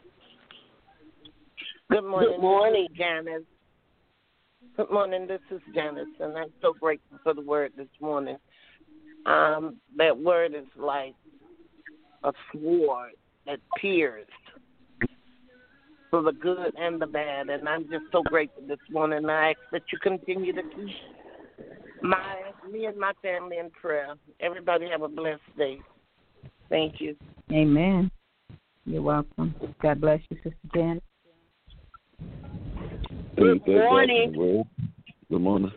Good morning. Good morning, Janice. Good morning. This is Janice, and I'm so grateful for the word this morning. Um, that word is like a sword that pierced for the good and the bad, and I'm just so grateful this morning. And I ask that you continue to keep my me and my family in prayer. Everybody have a blessed day. Thank you. Amen. You're welcome. God bless you, Sister Janet. Good morning. Good morning.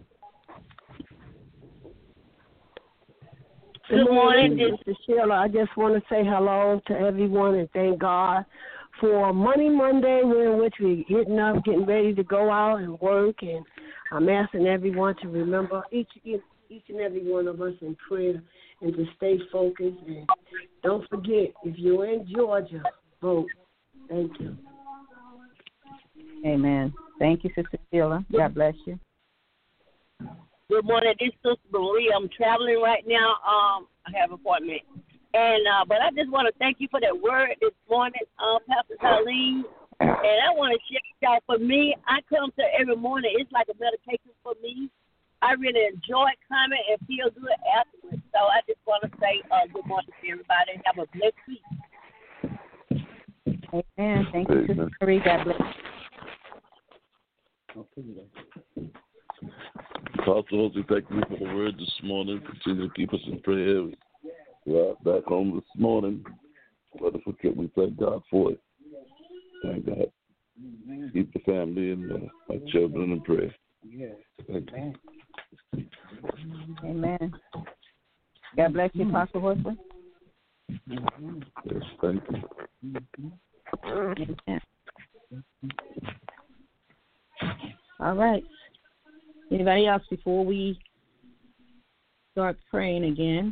Good morning. This is Sheila. I just want to say hello to everyone and thank God for Money Monday, in which we're getting up, getting ready to go out and work. And I'm asking everyone to remember each each and every one of us in prayer and to stay focused. And don't forget, if you're in Georgia, vote. Thank you. Amen. Thank you, Sister Sheila. God bless you. Good morning. This is Sister Marie. I'm traveling right now. Um, I have an appointment. And uh, but I just want to thank you for that word this morning, uh, Pastor Colleen. And I want to share with y'all, for me, I come to every morning. It's like a meditation for me. I really enjoy coming and feel good afterwards. So I just want to say uh, good morning to everybody and have a blessed week. Amen. Thank you, Sister Marie. God bless you. Apostle, we thank you for the word this morning. Continue to keep us in prayer. We're back home this morning. Let us forget we thank God for it. Thank God. Keep the family and uh, my children in prayer. Thank you. Amen. God bless you, Apostle Horsley. Yes, thank you. Amen. All right. Anybody else before we start praying again?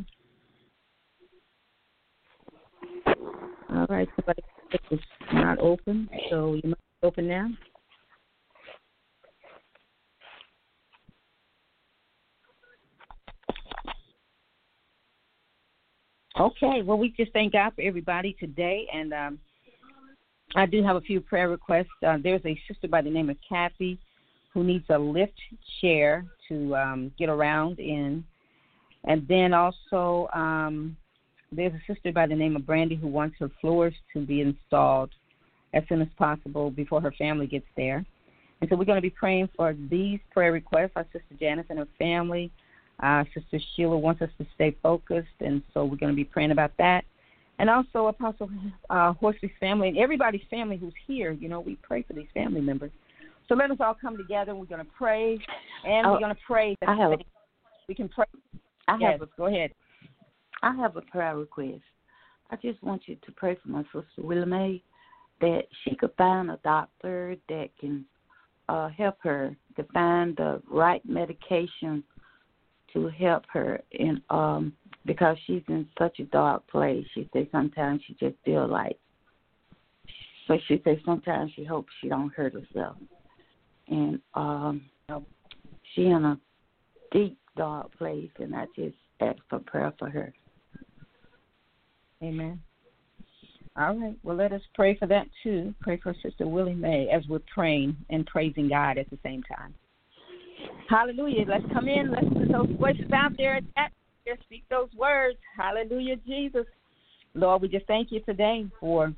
All right. Somebody is not open, so you must open now. Okay. Well, we just thank God for everybody today, and um, I do have a few prayer requests. Uh, there's a sister by the name of Kathy who needs a lift chair to um, get around in. And then also um, there's a sister by the name of Brandy who wants her floors to be installed as soon as possible before her family gets there. And so we're going to be praying for these prayer requests. Our sister Janice and her family. Uh, Sister Sheila wants us to stay focused, and so we're going to be praying about that. And also Apostle uh, Horsley's family and everybody's family who's here. You know, we pray for these family members. So let us all come together. We're going to pray, and oh, we're going to pray. That I have a, we can pray. I yes, have a, go ahead. I have a prayer request. I just want you to pray for my sister Willa Mae that she could find a doctor that can uh, help her to find the right medication to help her, in um because she's in such a dark place. She says sometimes she just feels like but she said sometimes she hopes she don't hurt herself. And um, she in a deep, dark place, and I just ask for prayer for her. Amen. All right. Well, let us pray for that, too. Pray for Sister Willie Mae as we're praying and praising God at the same time. Hallelujah. Let's come in. Let's put those voices out there and speak those words. Hallelujah, Jesus. Lord, we just thank you today for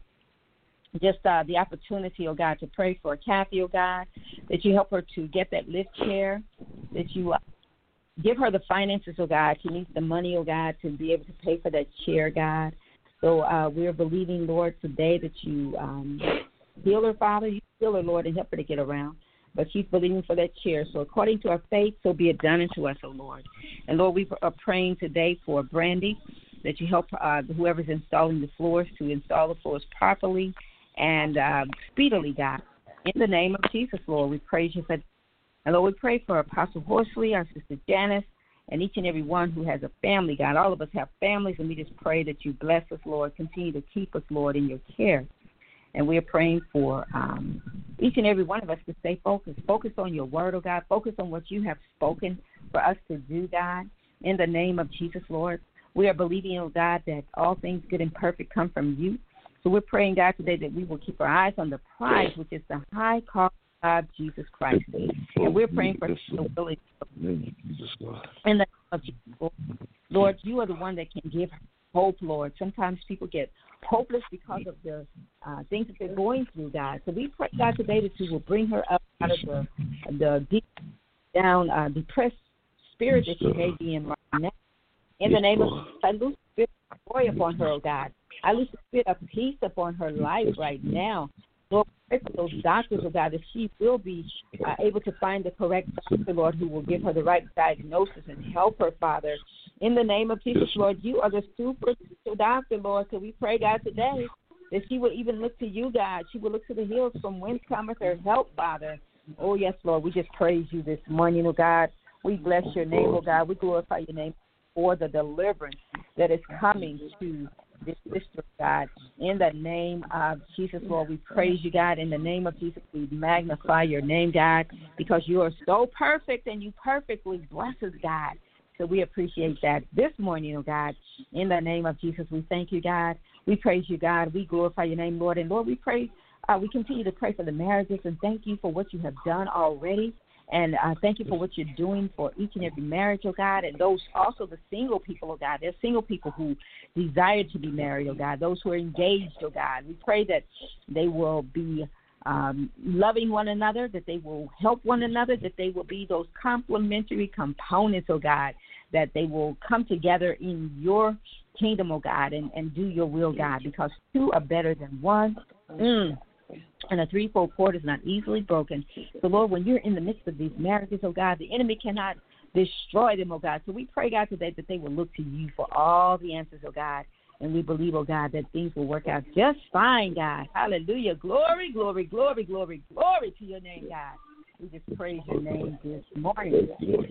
just uh, the opportunity, oh God, to pray for Kathy, oh God, that you help her to get that lift chair, that you uh, give her the finances, oh God. She needs the money, oh God, to be able to pay for that chair, God. So uh, we're believing, Lord, today that you um, heal her, Father. You heal her, Lord, and help her to get around. But she's believing for that chair. So according to our faith, so be it done unto us, O Lord. And, Lord, we are praying today for Brandy, that you help uh, whoever's installing the floors to install the floors properly and uh, speedily, God. In the name of Jesus, Lord, we praise you for that. And, Lord, we pray for Apostle Horsley, our sister Janice, and each and every one who has a family, God. All of us have families, and we just pray that you bless us, Lord. Continue to keep us, Lord, in your care. And we are praying for um, each and every one of us to stay focused. Focus on your word, oh God. Focus on what you have spoken for us to do, God. In the name of Jesus, Lord, we are believing, oh God, that all things good and perfect come from you. So we're praying, God, today that we will keep our eyes on the prize, which is the high call of Jesus Christ. And we're praying for the ability in the name of Jesus, Lord. Lord, you are the one that can give hope, Lord. Sometimes people get hopeless because of the uh, things that they're going through, God. So we pray, God, today that you will bring her up out of the the deep down uh, depressed spirit that she may be in right now. In the name of Jesus, I loose the spirit of joy upon her, oh God. I loose the spirit of peace upon her life right now. Lord, pray for those doctors, oh God, that she will be uh, able to find the correct doctor, Lord, who will give her the right diagnosis and help her, Father. In the name of Jesus, Lord, you are the super doctor, Lord. So we pray, God, today that she will even look to you, God. She will look to the hills from whence cometh her help, Father. Oh, yes, Lord, we just praise you this morning, oh God. We bless your name, oh God. We glorify your name for the deliverance that is coming to this sister, God. In the name of Jesus, Lord, we praise you, God. In the name of Jesus, we magnify your name, God, because you are so perfect and you perfectly bless us, God. So we appreciate that this morning, oh God. In the name of Jesus, we thank you, God. We praise you, God. We glorify your name, Lord. And, Lord, we pray, uh, we continue to pray for the marriages, and thank you for what you have done already. And uh, thank you for what you're doing for each and every marriage, oh God, and those also the single people, oh God. There's single people who desire to be married, oh God, those who are engaged, oh God. We pray that they will be um, loving one another, that they will help one another, that they will be those complementary components, oh God, that they will come together in your kingdom, oh God, and, and do your will, God, because two are better than one. Mm. And a threefold cord is not easily broken. So, Lord, when you're in the midst of these marriages, oh God, the enemy cannot destroy them, oh God. So we pray, God, today that they will look to you for all the answers, oh God. And we believe, oh God, that things will work out just fine, God. Hallelujah. Glory, glory, glory, glory, glory to your name, God. We just praise your name this morning.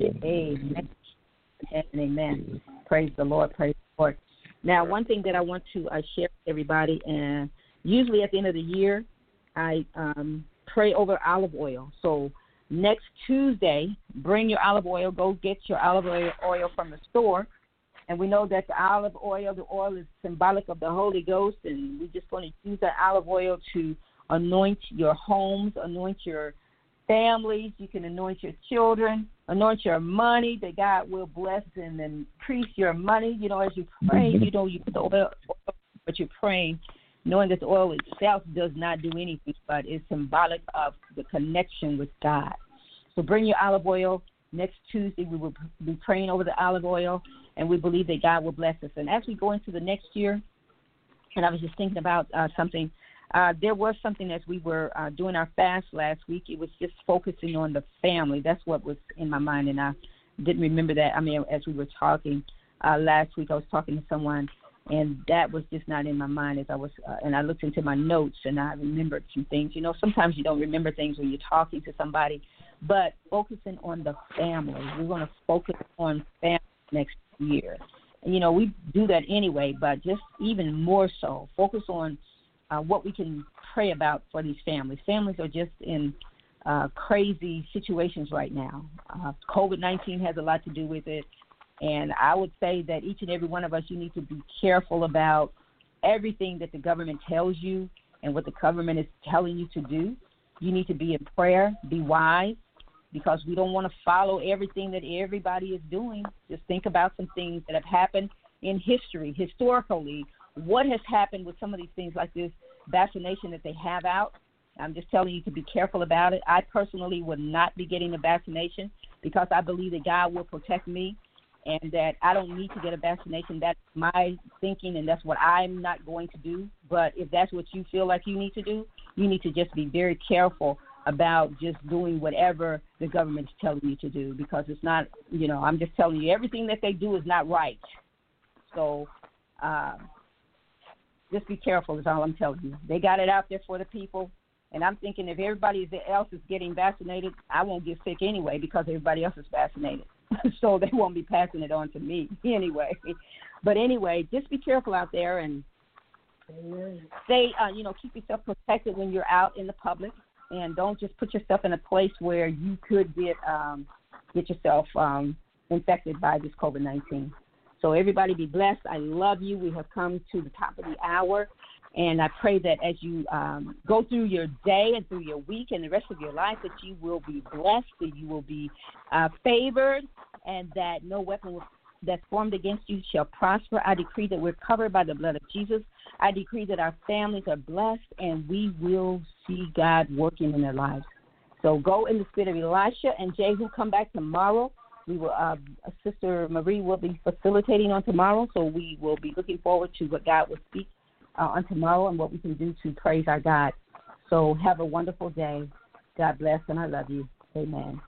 Amen and amen. Praise the Lord. Praise the Lord. Now, one thing that I want to uh, share with everybody, and usually at the end of the year, I um, pray over olive oil. So next Tuesday, bring your olive oil. Go get your olive oil from the store. And we know that the olive oil, the oil is symbolic of the Holy Ghost, and we're just going to use that olive oil to anoint your homes, anoint your families. You can anoint your children, anoint your money, that God will bless and increase your money. You know, as you pray, you know, you put the oil, but you're praying, knowing that the oil itself does not do anything, but is symbolic of the connection with God. So bring your olive oil. Next Tuesday, we will be praying over the olive oil, and we believe that God will bless us. And as we go into the next year, and I was just thinking about uh, something, uh, there was something as we were uh, doing our fast last week. It was just focusing on the family. That's what was in my mind, and I didn't remember that. I mean, as we were talking uh, last week, I was talking to someone, and that was just not in my mind as I was, uh, and I looked into my notes, and I remembered some things. You know, sometimes you don't remember things when you're talking to somebody, but focusing on the family. We're going to focus on family next year. And, you know, we do that anyway, but just even more so, focus on uh, what we can pray about for these families. Families are just in uh, crazy situations right now. Uh, COVID nineteen has a lot to do with it. And I would say that each and every one of us, you need to be careful about everything that the government tells you and what the government is telling you to do. You need to be in prayer, be wise, because we don't want to follow everything that everybody is doing. Just think about some things that have happened in history, historically. What has happened with some of these things like this vaccination that they have out? I'm just telling you to be careful about it. I personally would not be getting a vaccination because I believe that God will protect me and that I don't need to get a vaccination. That's my thinking, and that's what I'm not going to do. But if that's what you feel like you need to do, you need to just be very careful about just doing whatever the government is telling you to do, because it's not, you know, I'm just telling you, everything that they do is not right. So uh, just be careful is all I'm telling you. They got it out there for the people, and I'm thinking if everybody else is getting vaccinated, I won't get sick anyway because everybody else is vaccinated. So they won't be passing it on to me anyway. But anyway, just be careful out there and stay, uh, you know, keep yourself protected when you're out in the public, and don't just put yourself in a place where you could get um, get yourself um, infected by this COVID nineteen. So everybody be blessed. I love you. We have come to the top of the hour, and I pray that as you um, go through your day and through your week and the rest of your life, that you will be blessed, that you will be uh, favored, and that no weapon that's formed against you shall prosper. I decree that we're covered by the blood of Jesus. I decree that our families are blessed, and we will see God working in their lives. So go in the spirit of Elisha, and Jehu, come back tomorrow. We will, uh, Sister Marie will be facilitating on tomorrow, so we will be looking forward to what God will speak uh, on tomorrow and what we can do to praise our God. So have a wonderful day. God bless, and I love you. Amen.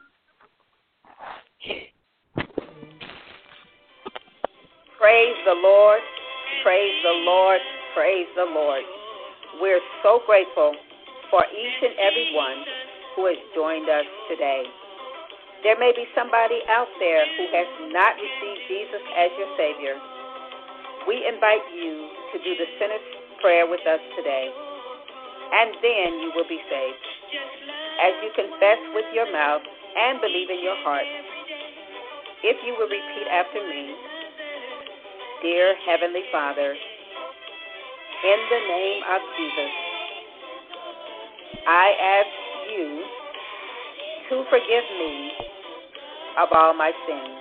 Praise the Lord, praise the Lord, praise the Lord. We're so grateful for each and every one who has joined us today. There may be somebody out there who has not received Jesus as your Savior. We invite you to do the sinner's prayer with us today, and then you will be saved. As you confess with your mouth and believe in your heart, if you will repeat after me, Dear Heavenly Father, in the name of Jesus, I ask you to forgive me of all my sins.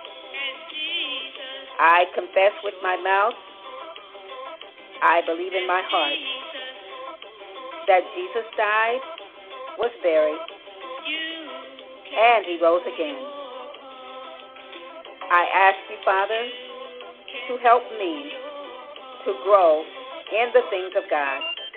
I confess with my mouth, I believe in my heart that Jesus died, was buried, and he rose again. I ask you, Father, to help me to grow in the things of God.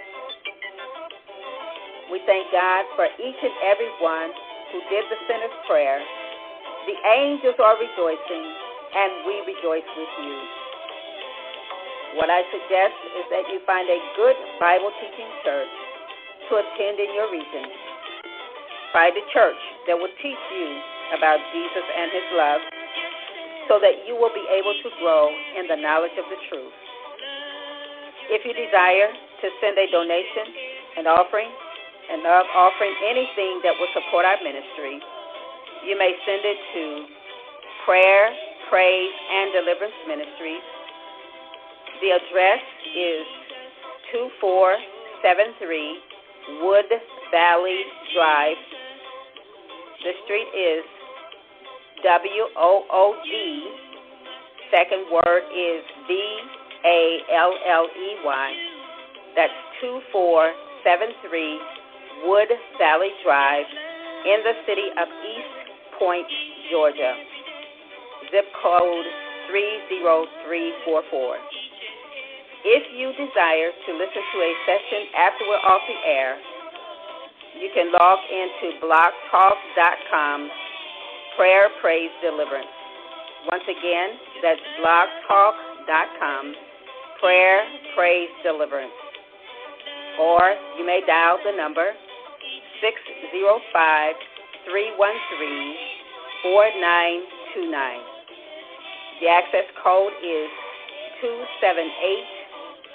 We thank God for each and every one who did the sinner's prayer. The angels are rejoicing, and we rejoice with you. What I suggest is that you find a good Bible-teaching church to attend in your region. Find a church that will teach you about Jesus and his love, so that you will be able to grow in the knowledge of the truth. If you desire to send a donation, an offering, an offering, anything that will support our ministry, you may send it to Prayer, Praise, and Deliverance Ministries. The address is two four seven three Wood Valley Drive. The street is W O O D, second word is V A L L E Y. That's two four seven three Wood Valley Drive in the city of East Point, Georgia. Zip code three zero three four four. If you desire to listen to a session after we're off the air, you can log into blog talk dot com Prayer, Praise, Deliverance. Once again, that's blog talk dot com, Prayer, Praise, Deliverance. Or you may dial the number six zero five, three one three, four nine two nine. The access code is two seven eight,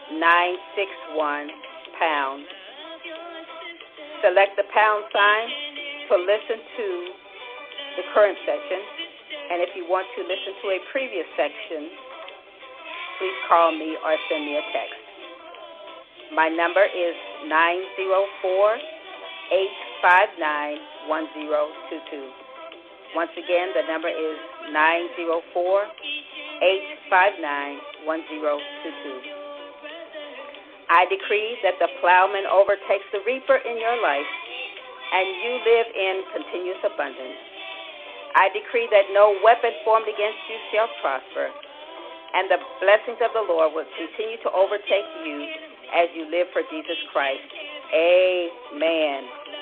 nine six one pound. Select the pound sign to listen to the current session, and if you want to listen to a previous section, please call me or send me a text. My number is nine zero four, eight five nine, one zero two two. Once again, the number is nine zero four, eight five nine, one zero two two. I decree that the plowman overtakes the reaper in your life, and you live in continuous abundance. I decree that no weapon formed against you shall prosper, and the blessings of the Lord will continue to overtake you as you live for Jesus Christ. Amen.